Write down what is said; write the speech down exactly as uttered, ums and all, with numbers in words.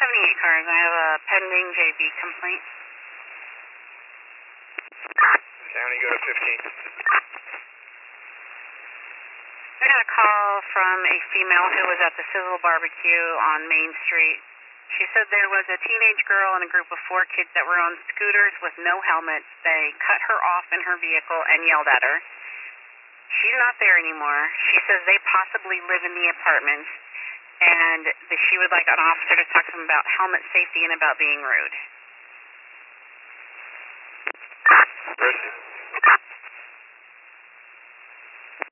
seventy-eight cars. I have a pending J B complaint. County, go to fifteen. I got a call from a female who was at the Sizzle Barbecue on Main Street. She said there was a teenage girl and a group of four kids that were on scooters with no helmets. They cut her off in her vehicle and yelled at her. She's not there anymore. She says they possibly live in the apartment, and that she would like an officer to talk to them about helmet safety and about being rude. Where is she?